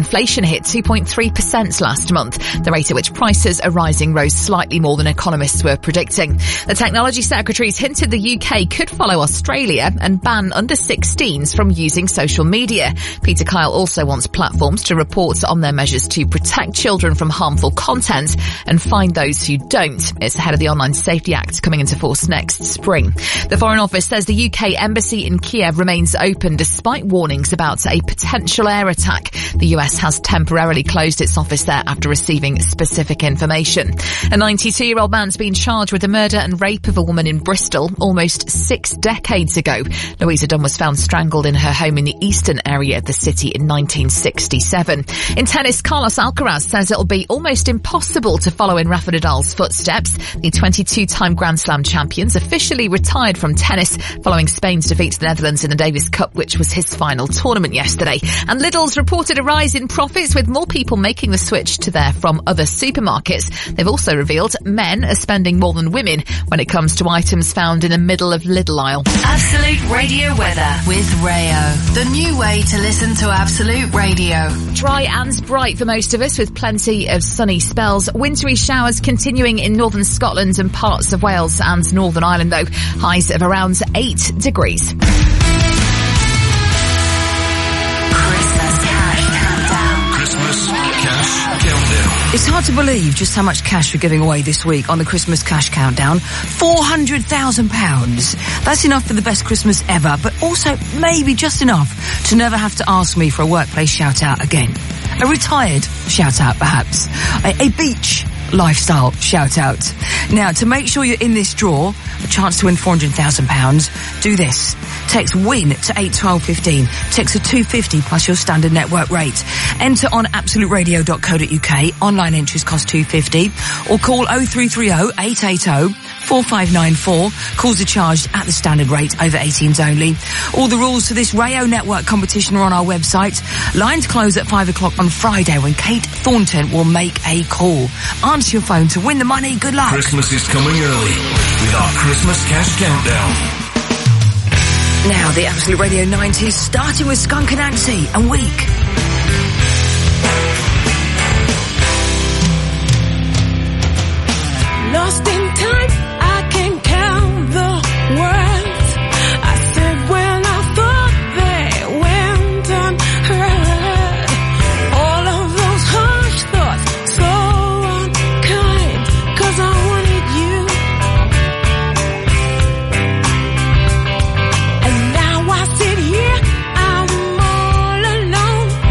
Inflation hit 2.3% last month. The rate at which prices are rising rose slightly more than economists were predicting. The Technology Secretary's hinted the UK could follow Australia and ban under-16s from using social media. Peter Kyle also wants platforms to report on their measures to protect children from harmful content and fine those who don't. It's ahead of the Online Safety Act coming into force next spring. The Foreign Office says the UK embassy in Kiev remains open despite warnings about a potential air attack. The US has temporarily closed its office there after receiving specific information. A 92-year-old man's been charged with the murder and rape of a woman in Bristol almost 6 decades ago. Louisa Dunn was found strangled in her home in the eastern area of the city in 1967. In tennis, Carlos Alcaraz says it'll be almost impossible to follow in Rafa Nadal's footsteps. The 22-time Grand Slam champion's officially retired from tennis following Spain's defeat to the Netherlands in the Davis Cup, which was his final tournament yesterday. And Lidl's reported a rise in profits with more people making the switch to their from other supermarkets. They've also revealed men are spending more than women when it comes to items found in the middle of Lidl aisle. Absolute Radio weather with Rayo, the new way to listen to Absolute Radio. Dry and bright for most of us with plenty of sunny spells. Wintry showers continuing in northern Scotland and parts of Wales and Northern Ireland though. Highs of around 8 degrees. It's hard to believe just how much cash we're giving away this week on the Christmas Cash Countdown. £400,000. That's enough for the best Christmas ever, but also maybe just enough to never have to ask me for a workplace shout-out again. A retired shout-out, perhaps. A beach lifestyle shout-out. Now, to make sure you're in this draw, a chance to win £400,000, do this. Text WIN to 81215. Text a £250 plus your standard network rate. Enter on absoluteradio.co.uk. Online entries cost £250. Or call 0330 880 4594. Calls are charged at the standard rate, over 18s only. All the rules for this Rayo Network competition are on our website. Lines close at 5 o'clock on Friday when Kate Thornton will make a call. Answer your phone to win the money. Good luck. Christmas is coming early with our Christmas Cash Countdown. Now, the Absolute Radio 90s, starting with Skunk Anansie and Weak. Lost in time, I can count the words I said when I thought they went unheard. All of those harsh thoughts, so unkind, 'cause I wanted you. And now I sit here, I'm all alone.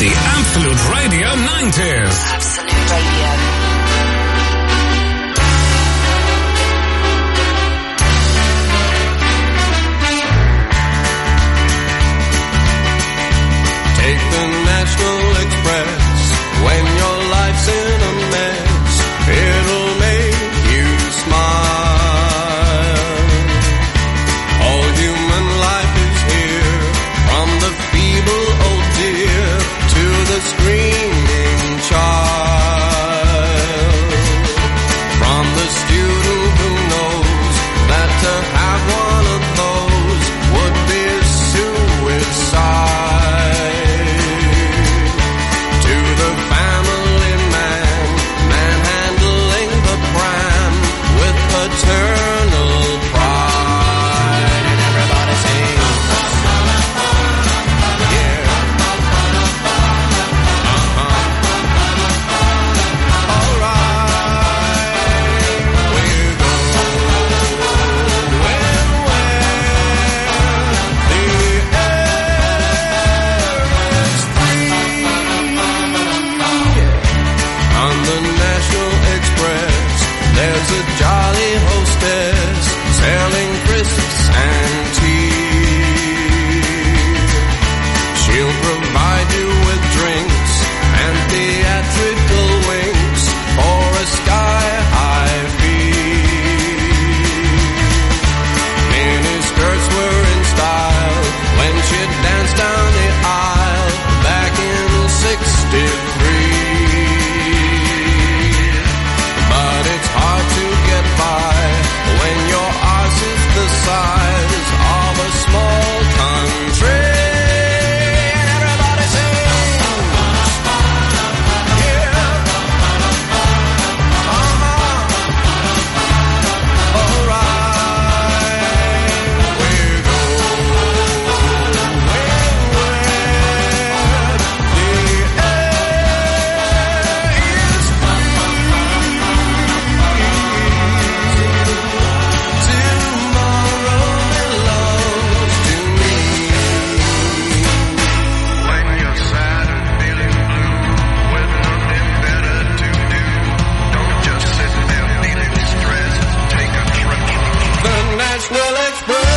The Absolute Radio 90s. Absolute Radio. Take the National Express when your life's in a mess. It'll make you smile. All human life is here, from the feeble old dear to the screaming child. From the student who knows that to have one of those would be suicide. Eternal pride, and everybody sing. Yeah. All right. We're going where the air is free. On the National Express, there's a jolly hostess selling crisps and tea. She'll provide you with drinks and theatrical winks for a sky-high fee. Mini skirts were in style when she danced down the aisle back in '63. But it's hard to get by when your arse is the size of a small country. And everybody sings. Yeah. All right. We're going where the air is free. Tomorrow belongs to me. When you're sad and feeling blue, with nothing better to do, don't just sit there feeling stressed. Take a trip. The National Express.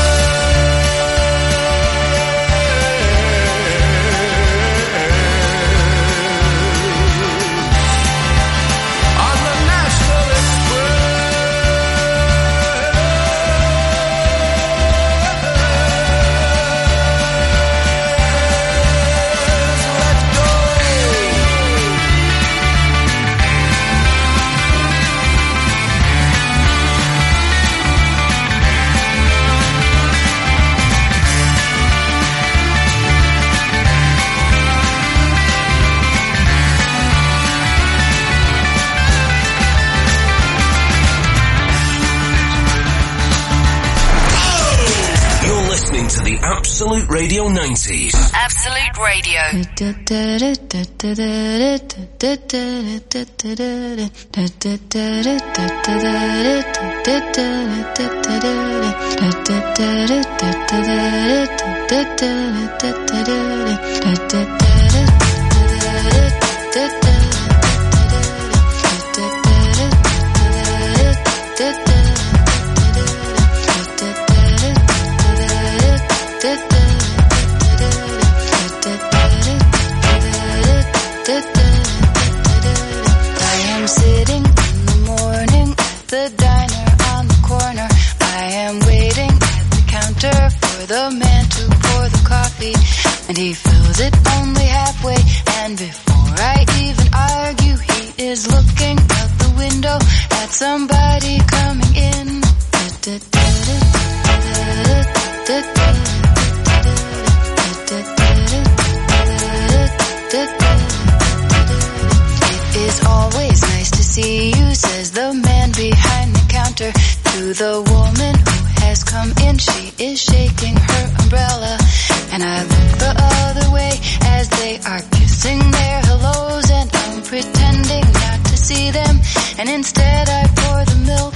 On the National Express. Let's go. You're listening to the Absolute Radio 90s. Absolute Radio. I am sitting in the morning at the diner on the corner. I am waiting at the counter for the man to pour the coffee, and he fills it only halfway. And before I even argue, he is looking out the window at somebody coming in. It is always nice to see you, says the man behind the counter to the woman who has come in. She is shaking her umbrella, and I look the other way as they are kissing their hellos, and I'm pretending not to see them, and instead I pour the milk.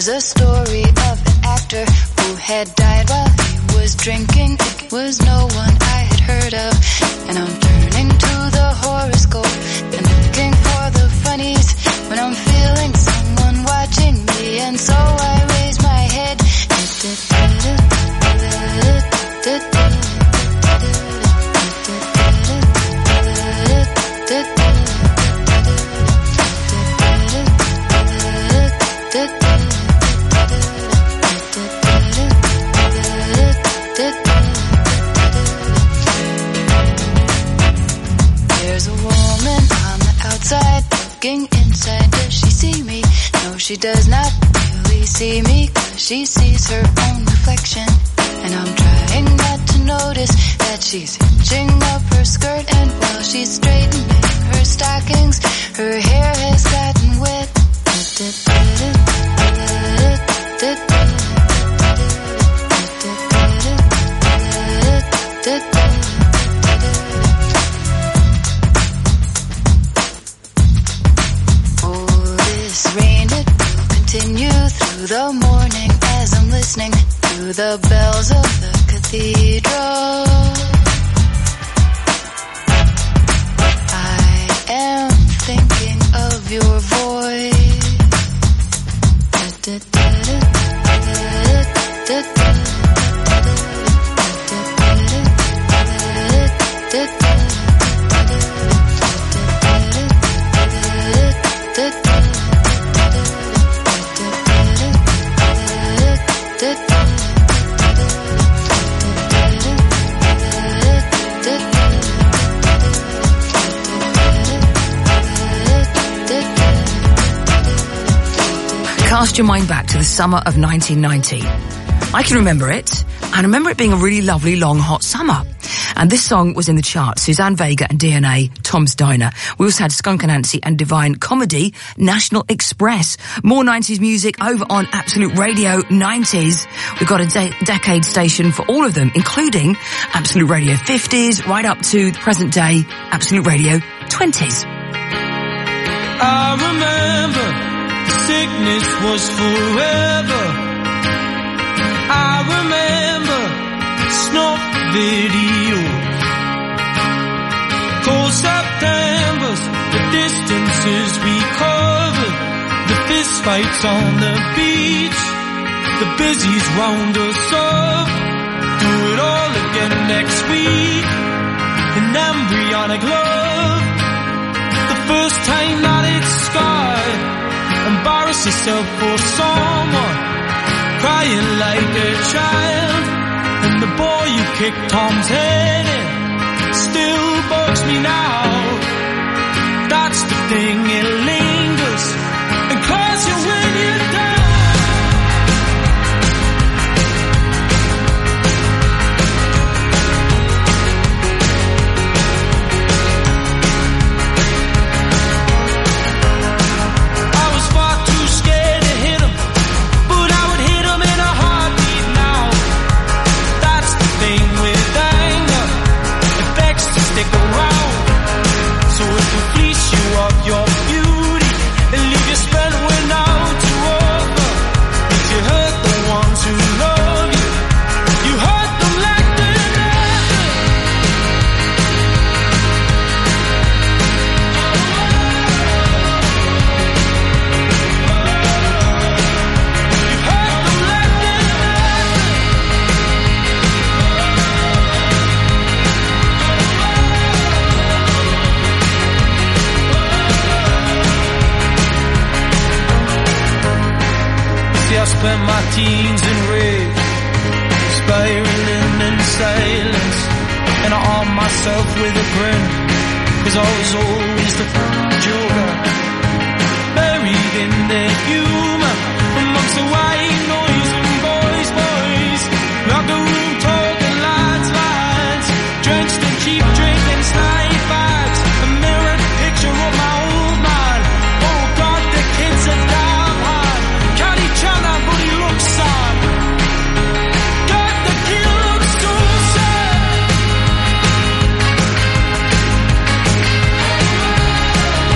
There's a story of an actor who had died while he was drinking. It was no one I had heard of. And I'm turning to the horoscope and looking for the funnies when I'm feeling someone watching me. And so I raise my head. There's a woman on the outside looking inside. Does she see me? No, she does not really see me, 'cause she sees her own reflection. And I'm trying not to notice that she's hitching up her skirt, and while she's straightening her stockings, her hair has gotten wet. Oh, this rain, it will continue through the morning as I'm listening to the bells of the cathedral. I am thinking of your voice. Cast your mind back to the summer of 1990. I can remember it, and I remember it being a really lovely, long, hot summer. And this song was in the charts. Suzanne Vega and DNA, Tom's Diner. We also had Skunk Anansie and Divine Comedy, National Express. More 90s music over on Absolute Radio 90s. We've got a decade station for all of them, including Absolute Radio 50s, right up to the present day Absolute Radio 20s. I remember sickness was forever. I remember snuff videos, cold Septembers, the distances we covered, the fist fights on the beach, the busies round us up. Do it all again next week, an embryonic love. The first time that it's scarred, embarrass yourself for someone, crying like a child. And the boy you kicked Tom's head in still bugs me now. That's the thing, it lingers and calls you when you're down. Of your beauty and leave you spent when out to over. If you hurt the ones who love you, you hurt them like they're nothing. You hurt them like they're I spent my teens in rage, spiraling in silence, and I armed myself with a grin, 'cause I was always the joker, buried in their humor, amongst the white noise and boys, locker room talking lads, drenched in cheap drink and snide bags, a mirrored picture of my old man. Oh God, the kids are damn hard. Can't each other, but he looks sad. God, the kid looks so sad.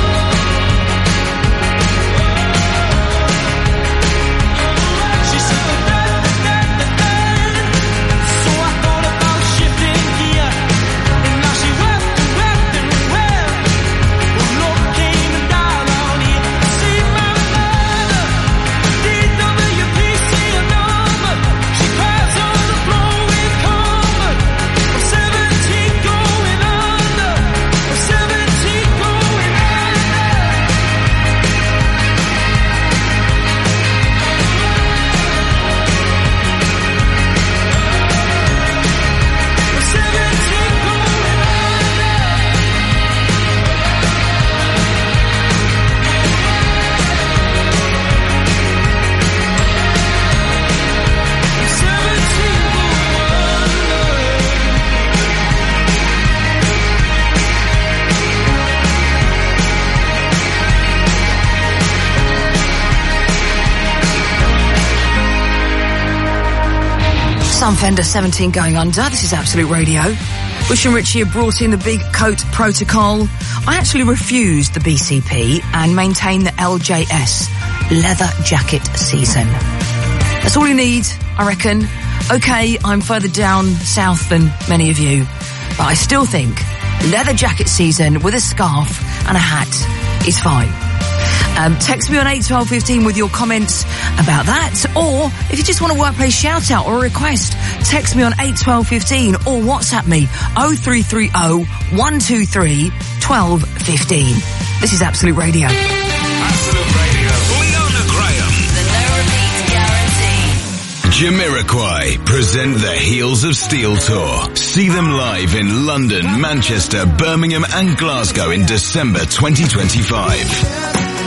I'm Fender 17 going under. This is Absolute Radio. Bush and Richie have brought in the big coat protocol. I actually refused the BCP and maintain the LJS, leather jacket season. That's all you need, I reckon. Okay, I'm further down south than many of you, but I still think leather jacket season with a scarf and a hat is fine. Text me on 81215 with your comments about that, or if you just want a workplace shout out or a request, text me on 81215 or WhatsApp me 0330 123 1215. This is Absolute Radio. Absolute Radio. Leona Graham. The no repeat guarantee. Jamiroquai present the Heels of Steel Tour. See them live in London, Manchester, Birmingham and Glasgow in December 2025.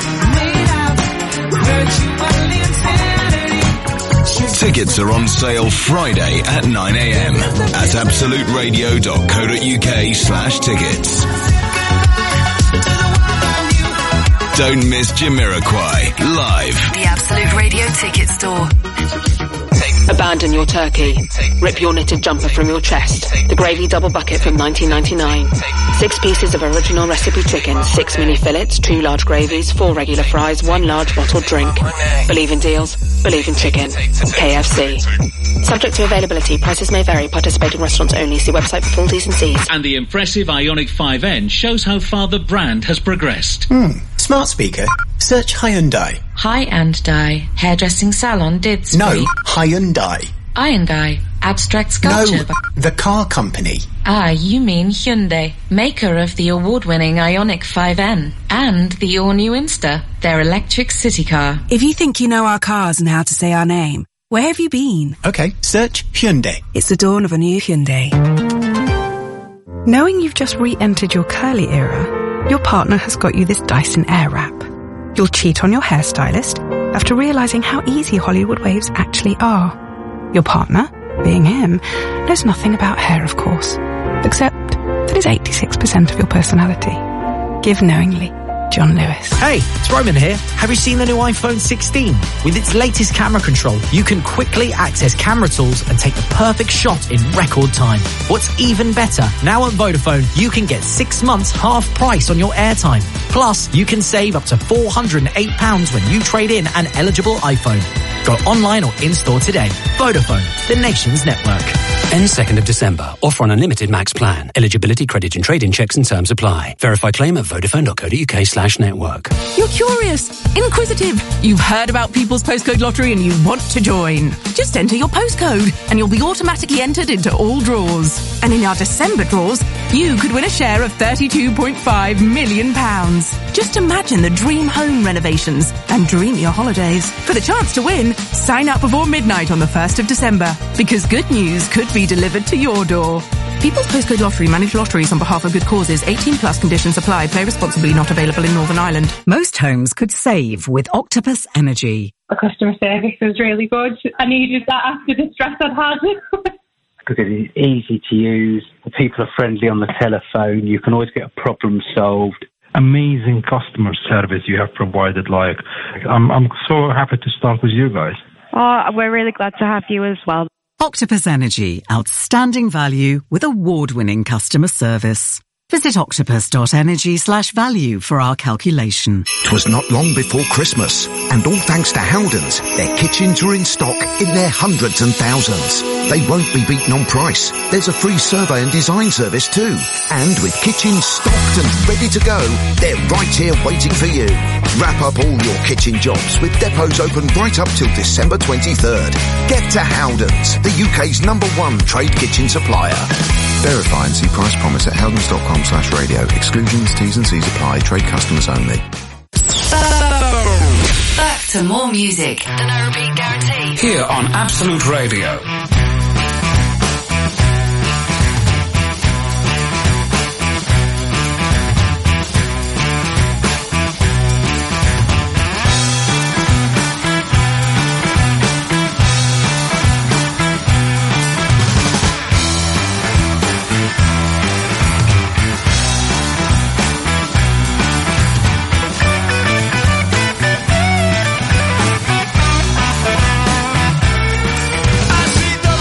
Tickets are on sale Friday at 9 a.m. at absoluteradio.co.uk/tickets. Don't miss Jamiroquai live. The Absolute Radio Ticket Store. Abandon your turkey. Rip your knitted jumper from your chest. The gravy double bucket from $19.99. 6 pieces of original recipe chicken, 6 mini fillets, 2 large gravies, 4 regular fries, 1 large bottled drink. Believe in deals, believe in chicken. KFC. Subject to availability, prices may vary. Participating restaurants only. See website for full T's and C's. And the impressive Ioniq 5N shows how far the brand has progressed. Smart speaker. Search Hyundai. Hyundai. Hairdressing salon did. No, Hyundai. Iron Guy. Abstract sculpture. No, the car company. Ah, you mean Hyundai, maker of the award-winning Ioniq 5N and the all-new Insta, their electric city car. If you think you know our cars and how to say our name, where have you been? Okay, search Hyundai. It's the dawn of a new Hyundai. Knowing you've just re-entered your curly era, your partner has got you this Dyson Airwrap. You'll cheat on your hairstylist after realising how easy Hollywood waves actually are. Your partner, being him, knows nothing about hair, of course, except that it's 86% of your personality. Give knowingly. John Lewis. Hey, it's Roman here. Have you seen the new iPhone 16? With its latest camera control, you can quickly access camera tools and take the perfect shot in record time. What's even better, now at Vodafone, you can get 6 months half price on your airtime. Plus, you can save up to £408 when you trade in an eligible iPhone. Go online or in-store today. Vodafone, the nation's network. Ends 2nd of December. Offer on unlimited max plan. Eligibility, credit and trade-in checks and terms apply. Verify claim at vodafone.co.uk/network. You're curious, inquisitive. You've heard about People's Postcode Lottery and you want to join. Just enter your postcode and you'll be automatically entered into all draws. And in our December draws, you could win a share of £32.5 million. Just imagine the dream home renovations and dream your holidays. For the chance to win, sign up before midnight on the 1st of December, because good news could be delivered to your door. People's Postcode Lottery manage lotteries on behalf of good causes. 18 plus conditions apply. Play responsibly. Not available in Northern Ireland. Most homes could save with Octopus Energy. The customer service was really good. I needed that after the stress I'd had. Because it is easy to use. The people are friendly on the telephone. You can always get a problem solved. Amazing customer service you have provided. Like, I'm so happy to start with you guys. Oh, we're really glad to have you as well. Octopus Energy, outstanding value with award-winning customer service. Visit octopus.energy/value for our calculation. 'Twas not long before Christmas, and all thanks to Howdens, their kitchens are in stock in their hundreds and thousands. They won't be beaten on price. There's a free survey and design service too. And with kitchens stocked and ready to go, they're right here waiting for you. Wrap up all your kitchen jobs with depots open right up till December 23rd. Get to Howdens, the UK's #1 trade kitchen supplier. Verify and see price promise at howdens.com/radio. Exclusions, T's and C's apply. Trade customers only. Back to more music. The no repeat guarantee. Here on Absolute Radio. I see the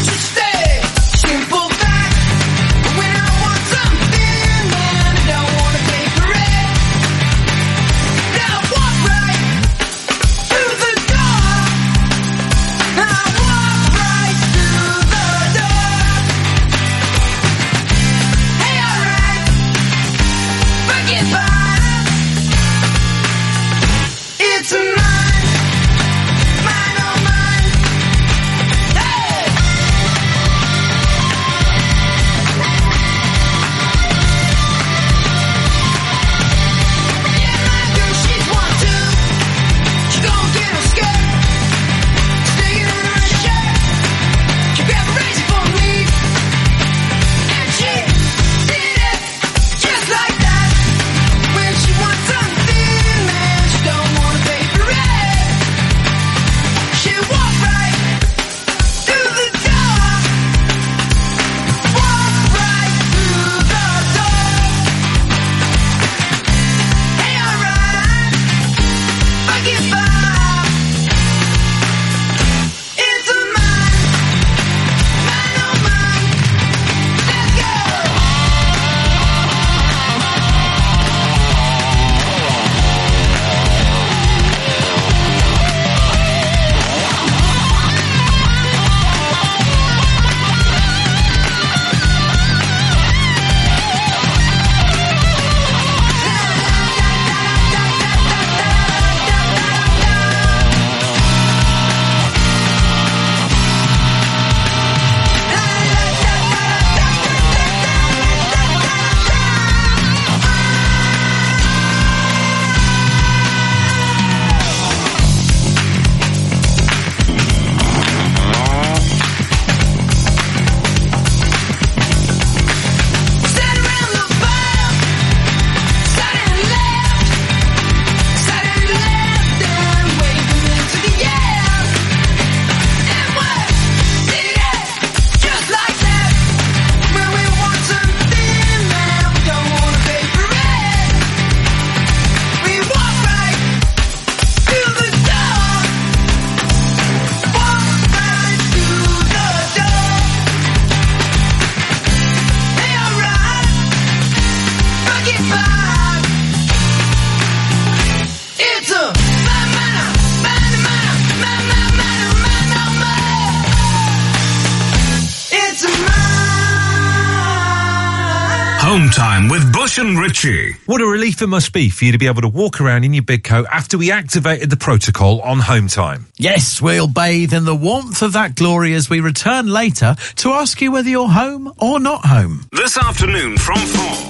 Home Time with Bush and Ritchie. What a relief it must be for you to be able to walk around in your big coat after we activated the protocol on Home Time. Yes, we'll bathe in the warmth of that glory as we return later to ask you whether you're home or not home. This afternoon from 4.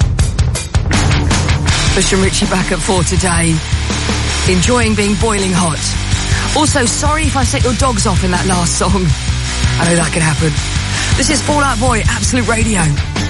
Bush and Ritchie back at 4 today. Enjoying being boiling hot. Also, sorry if I set your dogs off in that last song. I know that could happen. This is Fall Out Boy, Absolute Radio.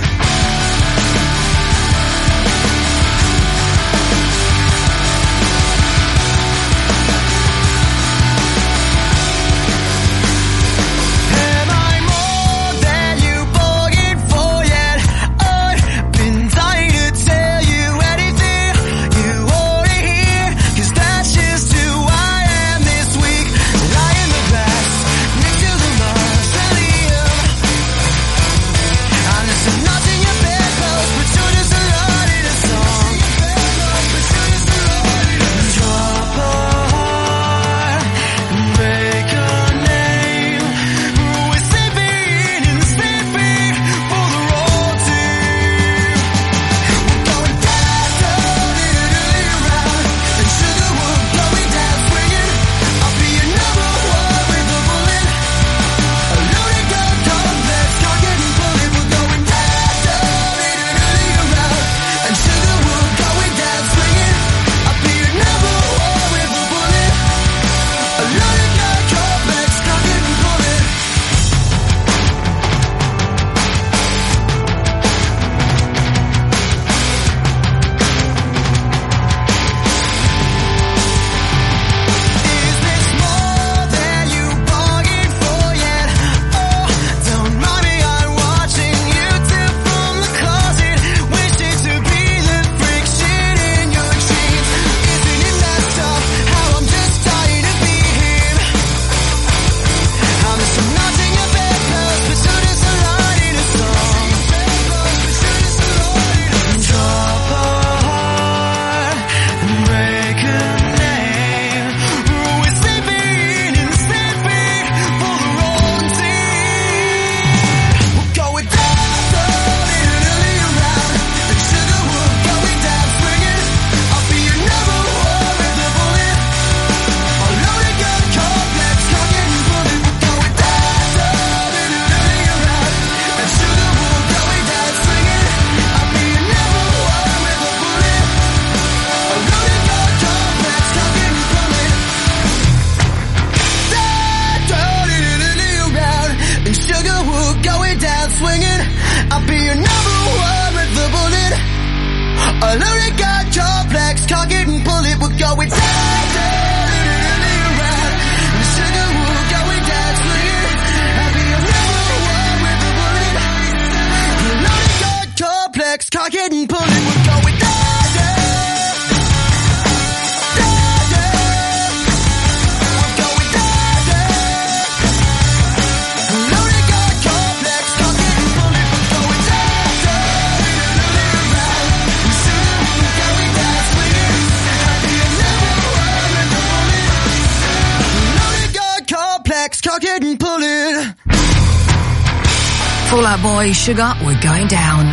Fall Out Boy, Sugar, we're going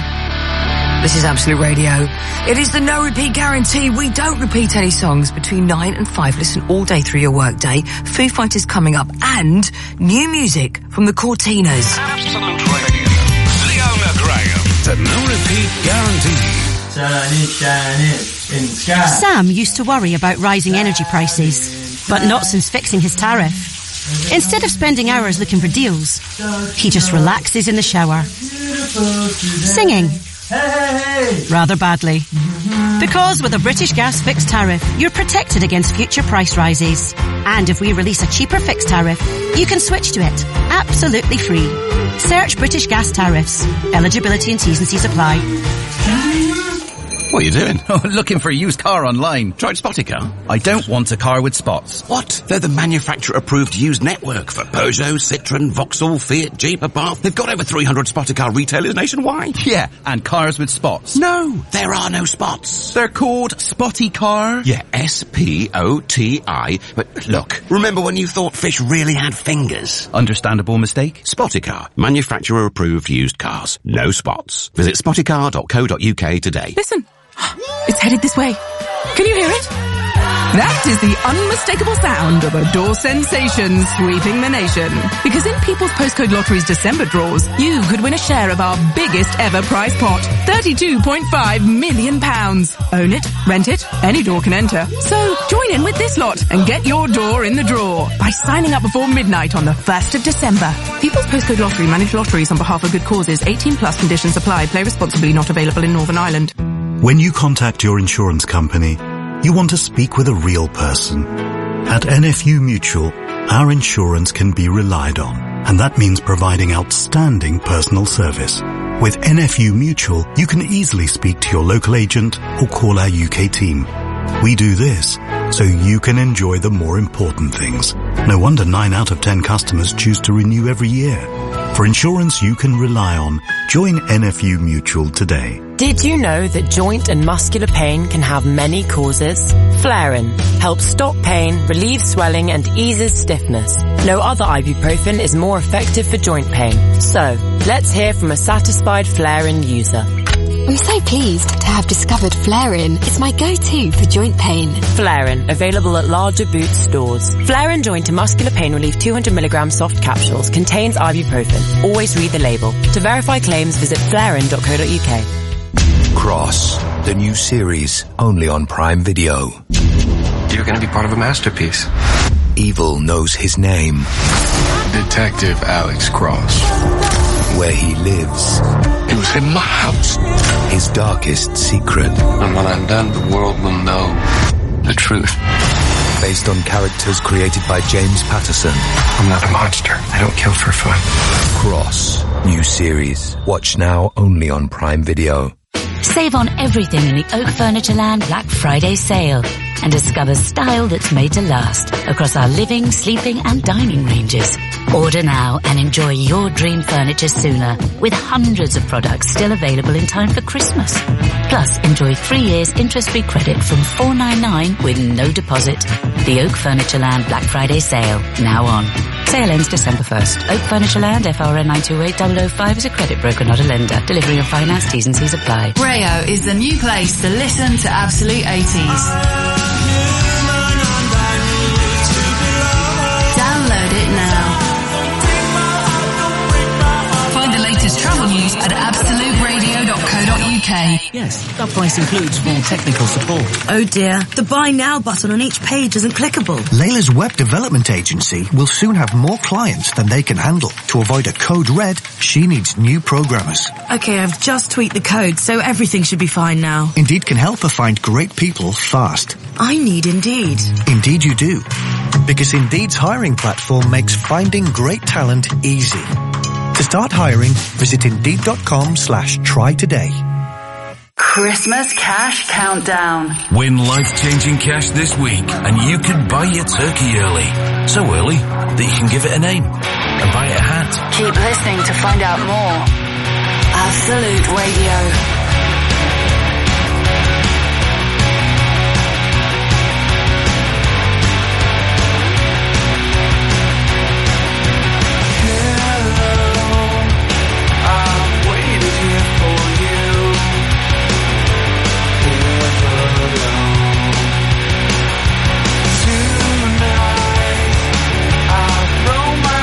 down. This is Absolute Radio. It is the no repeat guarantee. We don't repeat any songs between 9 and 5. Listen all day through your workday. Foo Fighters coming up and new music from the Cortinas. Absolute Radio. Leona Graham. The no repeat guarantee. Sam used to worry about rising energy prices, but not since fixing his tariff. Instead of spending hours looking for deals, he just relaxes in the shower, singing rather badly. Because with a British Gas fixed tariff, you're protected against future price rises. And if we release a cheaper fixed tariff, you can switch to it absolutely free. Search British Gas tariffs. Eligibility and T's and C's apply. What are you doing? Oh, looking for a used car online. Tried Spoticar? I don't want a car with spots. What? They're the manufacturer-approved used network for Peugeot, Citroën, Vauxhall, Fiat, Jeep, Abarth. They've got over 300 Spoticar retailers nationwide. Yeah, and cars with spots. No, there are no spots. They're called Spotty Car? Yeah, S-P-O-T-I. But look, remember when you thought fish really had fingers? Understandable mistake. Spoticar, manufacturer-approved used cars. No spots. Visit spoticar.co.uk today. Listen, it's headed this way. Can you hear it? That is the unmistakable sound of a door sensation sweeping the nation. Because in People's Postcode Lottery's December draws, you could win a share of our biggest ever prize pot, £32.5 million. Own it, rent it, any door can enter. So join in with this lot and get your door in the draw by signing up before midnight on the 1st of December. People's Postcode Lottery manage lotteries on behalf of good causes. 18 plus conditions apply. Play responsibly. Not available in Northern Ireland. When you contact your insurance company, you want to speak with a real person. At NFU Mutual, our insurance can be relied on, and that means providing outstanding personal service. With NFU Mutual, you can easily speak to your local agent or call our UK team. We do this so you can enjoy the more important things. No wonder 9 out of 10 customers choose to renew every year. For insurance you can rely on, join NFU Mutual today. Did you know that joint and muscular pain can have many causes? Flarin helps stop pain, relieve swelling and eases stiffness. No other ibuprofen is more effective for joint pain. So, let's hear from a satisfied Flarin user. I'm so pleased to have discovered Flarin. It's my go-to for joint pain. Flarin, available at larger Boots stores. Flarin Joint and Muscular Pain Relief 200mg soft capsules contains ibuprofen. Always read the label. To verify claims, visit flarin.co.uk. Cross, the new series, only on Prime Video. You're going to be part of a masterpiece. Evil knows his name. Detective Alex Cross. Where he lives. It was in my house. His darkest secret. And when I'm done, the world will know the truth. Based on characters created by James Patterson. I'm not a monster. I don't kill for fun. Cross, new series. Watch now only on Prime Video. Save on everything in the Oak Furnitureland Black Friday sale and discover style that's made to last across our living, sleeping and dining ranges. Order now and enjoy your dream furniture sooner with hundreds of products still available in time for Christmas. Plus, enjoy 3 years interest-free credit from $4.99 with no deposit. The Oak Furnitureland Black Friday sale, now on. Sale ends December 1st. Oak Furnitureland, FRN 928005 is a credit broker, not a lender. Delivery and finance, T's and C's apply. Rayo is the new place to listen to Absolute 80s. Download it now. Find the latest travel news at absoluteradio.co.uk. Yes, that price includes full technical support. Oh dear, the buy now button on each page isn't clickable. Layla's web development agency will soon have more clients than they can handle. To avoid a code red, she needs new programmers. Okay, I've just tweaked the code, so everything should be fine now. Indeed can help her find great people fast. I need Indeed. Indeed you do. Because Indeed's hiring platform makes finding great talent easy. To start hiring, visit Indeed.com/try today. Christmas Cash Countdown. Win life-changing cash this week and you can buy your turkey early. So early that you can give it a name and buy it a hat. Keep listening to find out more. Absolute Radio.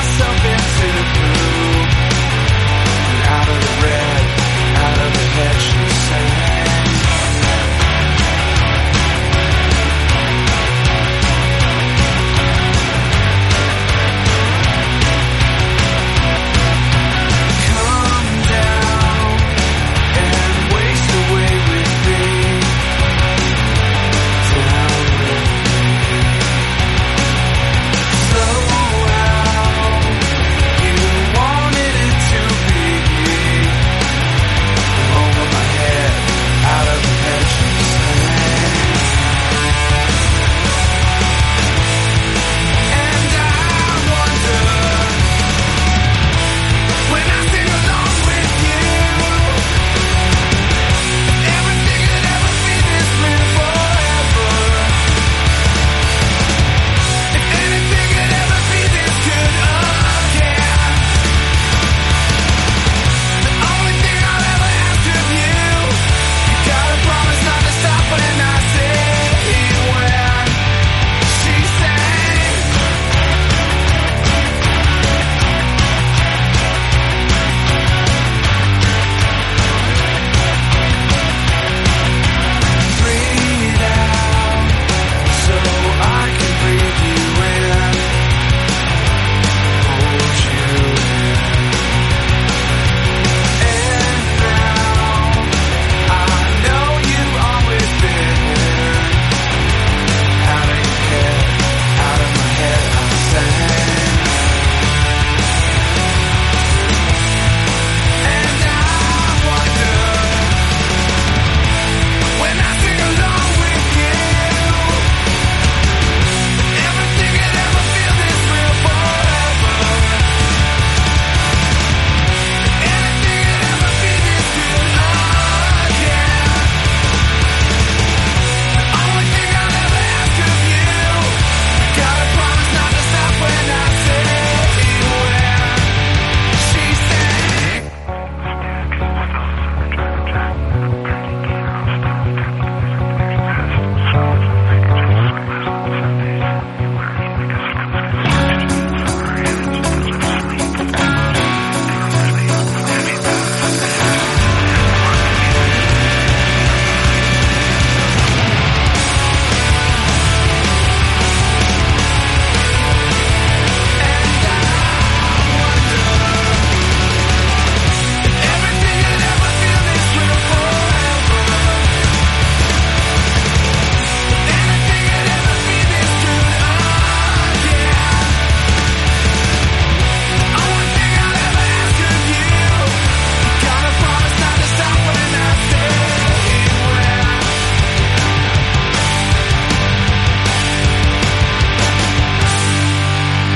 Out of the red, out of the hedge.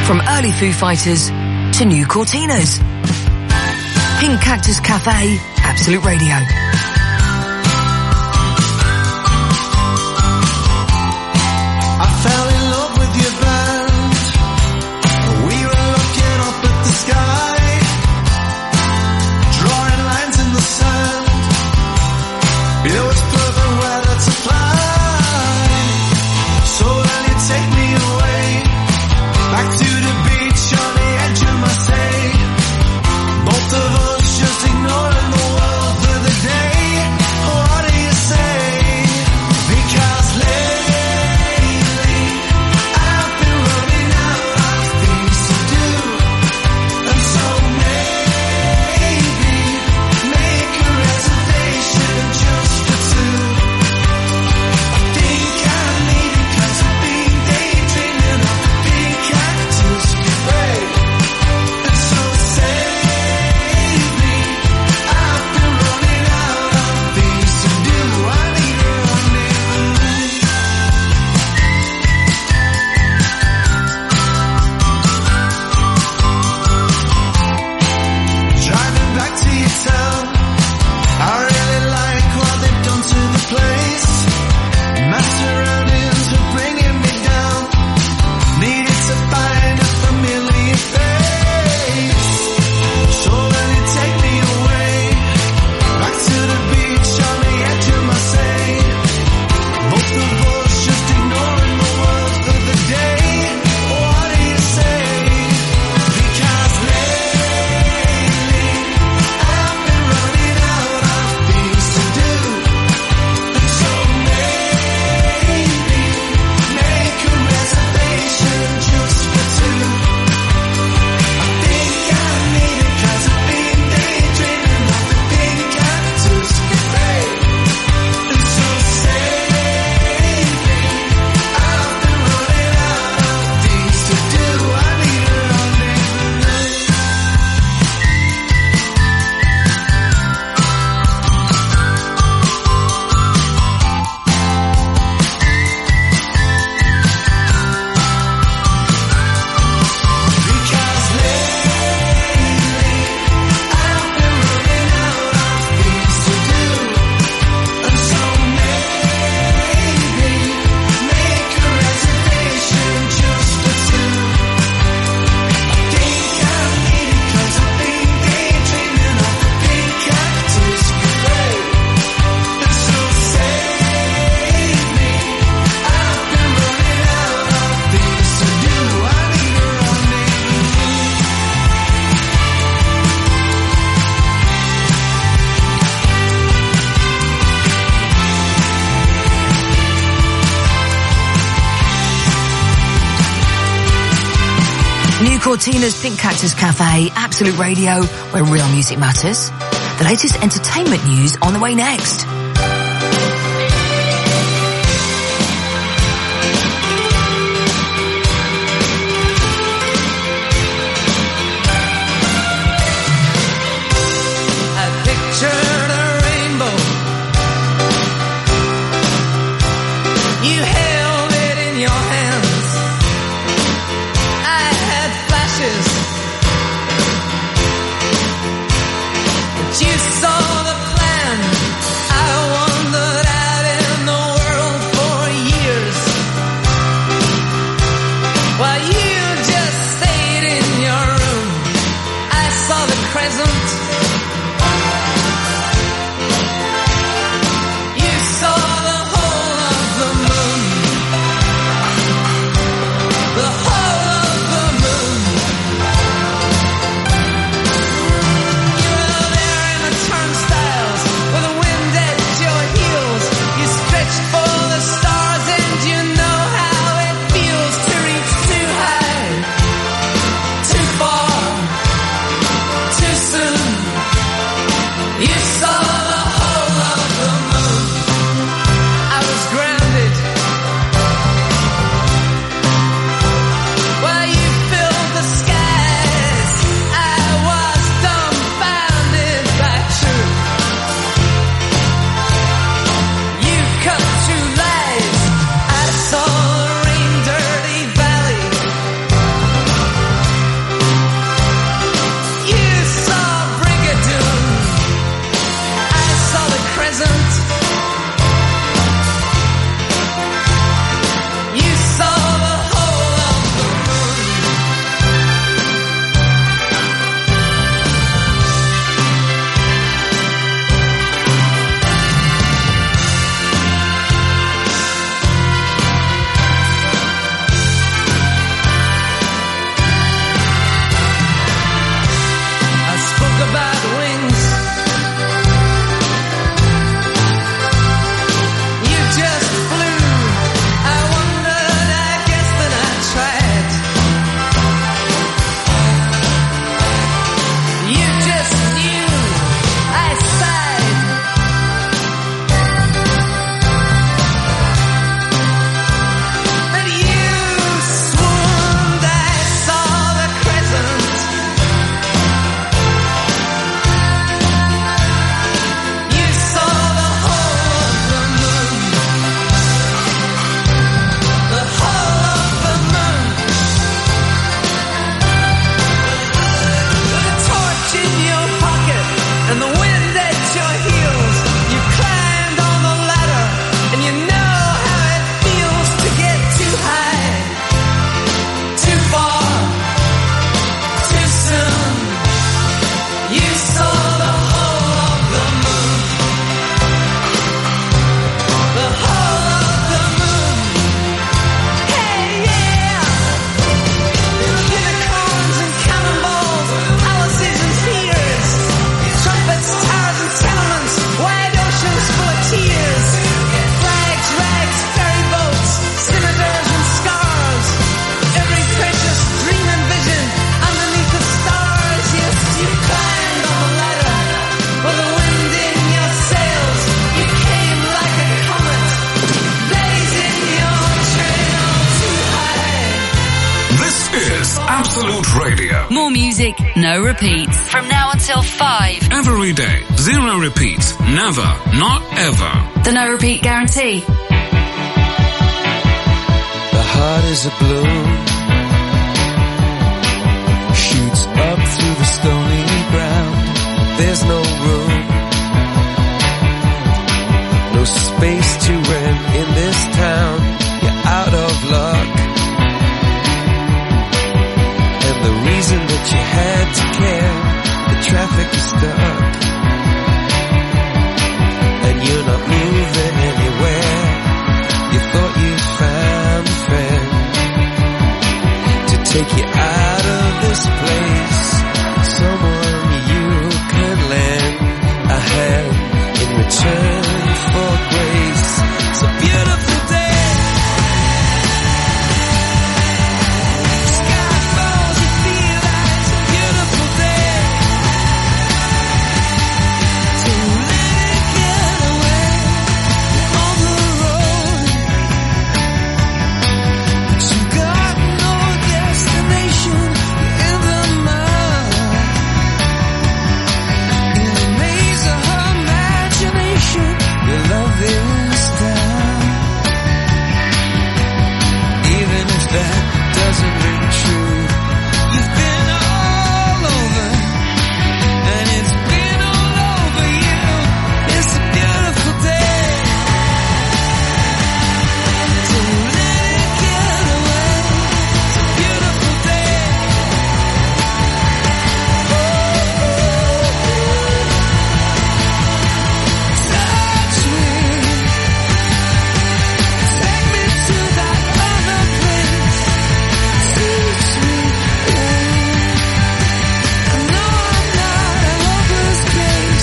From early Foo Fighters to new Cortinas. Pink Cactus Cafe, Absolute Radio. I fell in love with your band. We were looking up at the sky, drawing lines in the sand. It was perfect weather to fly. So will you take me away, back to the beach on the edge of Marseille? Both of us just ignoring the world for the day. What do you say? Because lately I've been running out of things to do, and so maybe make a reservation just for two. I think I need it 'cause I've been daydreaming of the pink cactus cafe, and so save me. I've been running out of things to do. I need a rendezvous. Driving back to your town, I really like what they've done to the place. My surroundings were bringing me down. Needed to find a familiar face. So will you take me away, back to the beach on the edge of Marseille? Both of us just ignoring the world for the day. What do you say? Because lately I've been running out of things to do, and so maybe make a reservation just for two. I think I need it 'cause I've been daydreaming of the pink cactus cafe, and so save me. I've been running out of things to do. I need a rendezvous. Because lately I've been running out of things to do, and so maybe make a reservation just for two. I think I need it 'cause I've been daydreaming of the pink cactus cafe, and so save me. I've been running out of things to do. I need a rendezvous. New Cortina's Pink Cactus Cafe, Absolute Radio, where real music matters. The latest entertainment news on the way next. I pictured a rainbow. You held it in your hands. I had flashes, but you saw the plan. I Absolute Radio. More music, no repeats. From now until 5. Every day, 0 repeats. Never, not ever. The no repeat guarantee. The heart is a balloon, shoots up through the stony ground. There's no room, no space to rent in this town. You're out of luck, and the reason that you had to care, the traffic is stuck, and you're not moving anywhere. You thought you found a friend to take you out of this place, someone you could lend a hand in return for grace. It's a beautiful day. Sky falls, you feel like it's a beautiful day. To let it get away on the road. You got no destination in the mud. In the maze of her imagination, your love is down. Even if that doesn't ring true, you've been all over, and it's been all over you. It's a beautiful day. So let it get away. It's a beautiful day. Touch me, take me to that other place. Teach me, I know I'm not a hopeless case.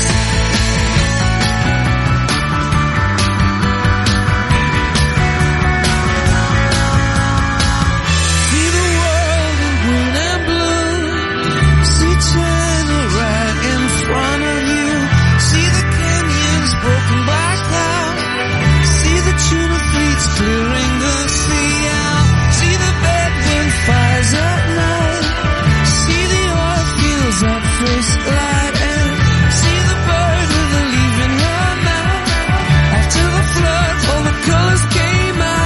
See the world in green and blue. See China right in front of you. See the canyons broken by cloud. See the tuna fleets clearing the sea out. See the bedroom fires at night. See the oil fields at first light. And see the bird with a leaf in her mouth. After the flood, all the colors came out.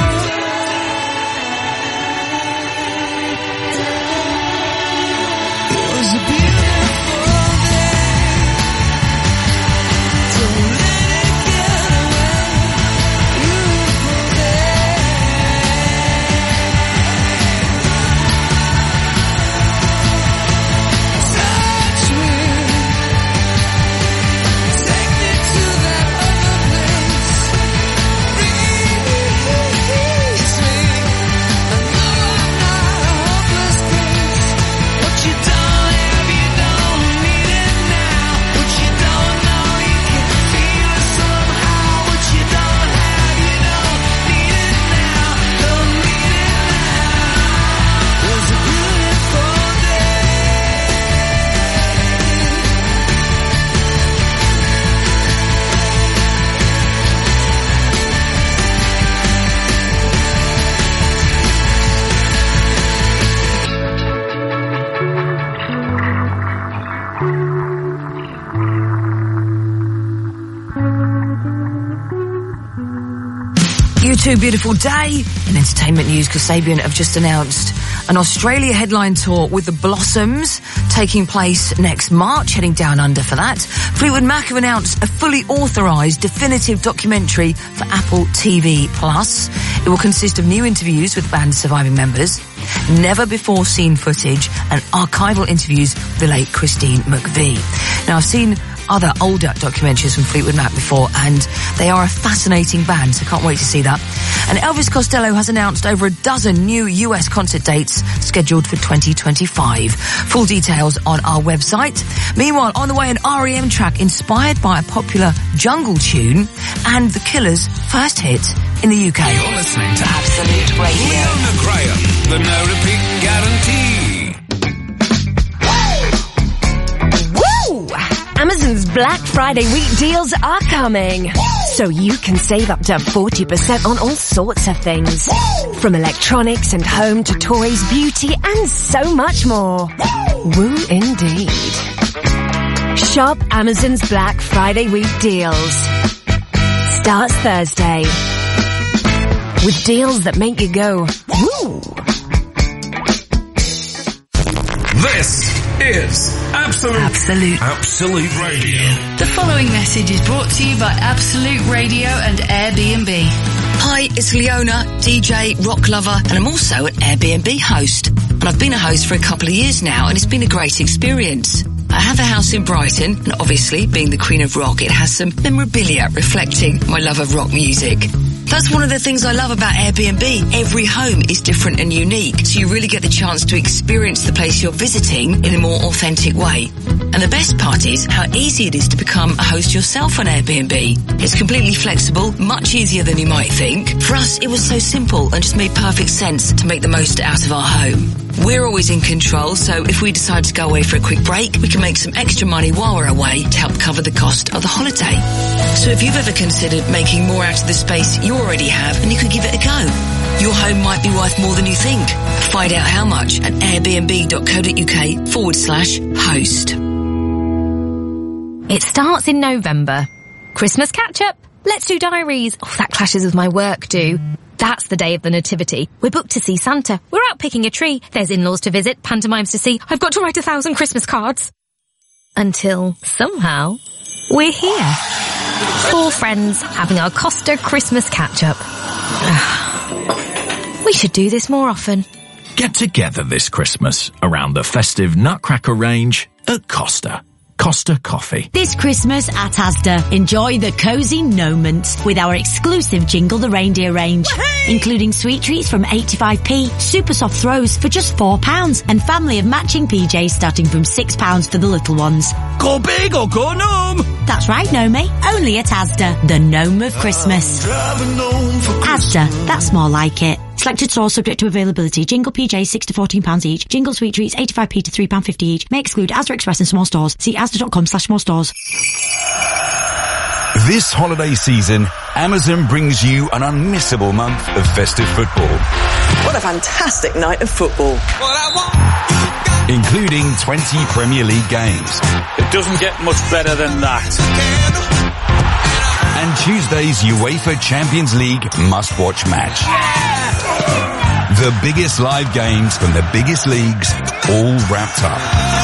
It was a beautiful day. So let it get away. Beautiful day. Touch me, take me to that other place. Release me. I know I'm not a hopeless case. What you don't have, you don't need it now. What you don't know, you can feel it somehow. What you don't have, you don't need it now. Don't need it now. It was a beautiful day. U2 Beautiful Day. In entertainment news, Kasabian have just announced an Australia headline tour with the Blossoms taking place next March, heading down under for that. Fleetwood Mac have announced a fully authorised definitive documentary for Apple TV+. It will consist of new interviews with band surviving members, never before seen footage, and archival interviews with the late Christine McVie. Now, I've seen other older documentaries from Fleetwood Mac before, and they are a fascinating band, so can't wait to see that. And Elvis Costello has announced over a dozen new US concert dates scheduled for 2025. Full details on our website. Meanwhile, on the way, an R.E.M. track inspired by a popular jungle tune and The Killers' first hit in the UK. You're listening to Absolute Radio. Leona Graham, the no repeat guarantee. Woo! Amazon's Black Friday week deals are coming. So you can save up to 40% on all sorts of things. From electronics and home to toys, beauty and so much more. Woo indeed. Shop Amazon's Black Friday week deals. Starts Thursday. With deals that make you go, woo! This is Absolute Radio. The following message is brought to you by Absolute Radio and Airbnb. Hi, it's Leona, DJ, rock lover, and I'm also an Airbnb host. And I've been a host for a couple of years now, and it's been a great experience. I have a house in Brighton, and obviously, being the Queen of Rock, it has some memorabilia reflecting my love of rock music. That's one of the things I love about Airbnb. Every home is different and unique, so you really get the chance to experience the place you're visiting in a more authentic way. And the best part is how easy it is to become a host yourself on Airbnb. It's completely flexible, much easier than you might think. For us, it was so simple and just made perfect sense to make the most out of our home. We're always in control, so if we decide to go away for a quick break, we can make some extra money while we're away to help cover the cost of the holiday. So if you've ever considered making more out of the space you already have, then you could give it a go. Your home might be worth more than you think. Find out how much at airbnb.co.uk/host. It starts in November. Christmas catch-up. Let's do diaries. Oh, that clashes with my work do. That's the day of the nativity. We're booked to see Santa. We're out picking a tree. There's in-laws to visit, pantomimes to see. I've got to write 1,000 Christmas cards. Until, somehow, we're here. 4 friends having our Costa Christmas catch-up. We should do this more often. Get together this Christmas around the festive Nutcracker range at Costa. Costa Coffee. This Christmas at Asda, enjoy the cozy moments with our exclusive Jingle the Reindeer range, including sweet treats from 85p, super soft throws for just £4, and family of matching PJs starting from £6 for the little ones. Go big or go gnome! That's right, Nomi. Only at Asda, the gnome of Christmas. Asda, that's more like it. Selected stores subject to availability. Jingle PJs £6 to £14 each. Jingle sweet treats 85p to £3.50 each. May exclude Asda Express and small stores. See asda.com/small stores. This holiday season, Amazon brings you an unmissable month of festive football. What a fantastic night of football. Including 20 Premier League games. It doesn't get much better than that. And Tuesday's UEFA Champions League must-watch match. The biggest live games from the biggest leagues, all wrapped up.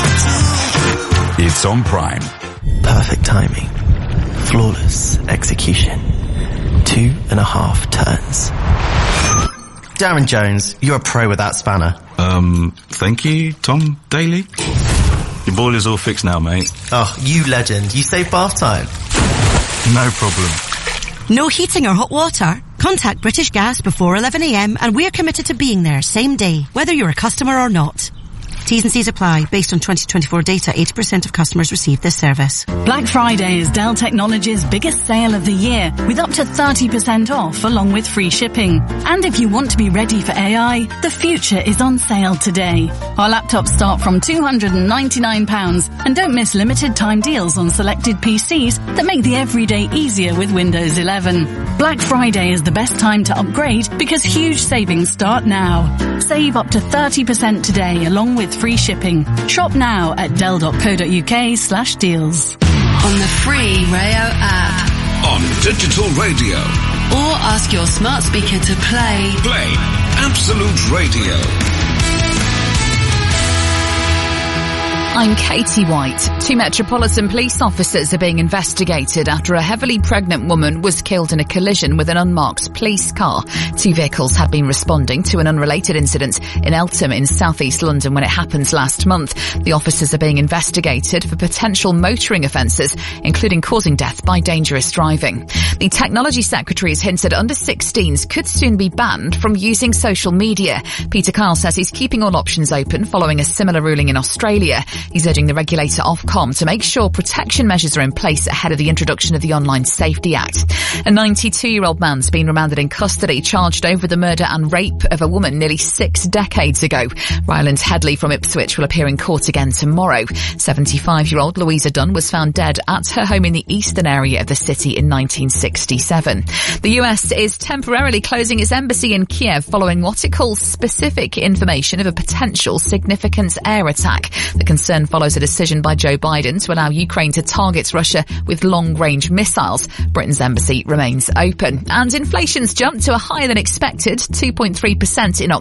It's on Prime. Perfect timing. Flawless execution. 2.5 turns. Darren Jones, you're a pro with that spanner. Thank you, Tom Daly. Your boiler's all fixed now, mate. Oh, you legend. You save bath time. No problem. No heating or hot water? Contact British Gas before 11 a.m. and we're committed to being there same day, whether you're a customer or not. T's and C's apply. Based on 2024 data, 80% of customers receive this service. Black Friday is Dell Technologies' biggest sale of the year, with up to 30% off along with free shipping. And if you want to be ready for AI, the future is on sale today. Our laptops start from £299, and don't miss limited time deals on selected PCs that make the everyday easier with Windows 11. Black Friday is the best time to upgrade because huge savings start now. Save up to 30% today along with free shipping. Shop now at dell.co.uk/deals. On the free Rayo app. On digital radio. Or ask your smart speaker to play. Play Absolute Radio. I'm Katie White. 2 Metropolitan Police officers are being investigated after a heavily pregnant woman was killed in a collision with an unmarked police car. 2 vehicles had been responding to an unrelated incident in Eltham in southeast London when it happened last month. The officers are being investigated for potential motoring offences, including causing death by dangerous driving. The Technology Secretary has hinted under-16s could soon be banned from using social media. Peter Kyle says he's keeping all options open following a similar ruling in Australia. He's urging the regulator Ofcom to make sure protection measures are in place ahead of the introduction of the Online Safety Act. A 92-year-old man's been remanded in custody, charged over the murder and rape of a woman nearly 6 decades ago. Ryland Headley from Ipswich will appear in court again tomorrow. 75-year-old Louisa Dunn was found dead at her home in the eastern area of the city in 1967. The US is temporarily closing its embassy in Kiev following what it calls specific information of a potential significant air attack. The concern follows a decision by Joe Biden to allow Ukraine to target Russia with long-range missiles. Britain's embassy remains open. And inflation's jumped to a higher than expected 2.3% in October.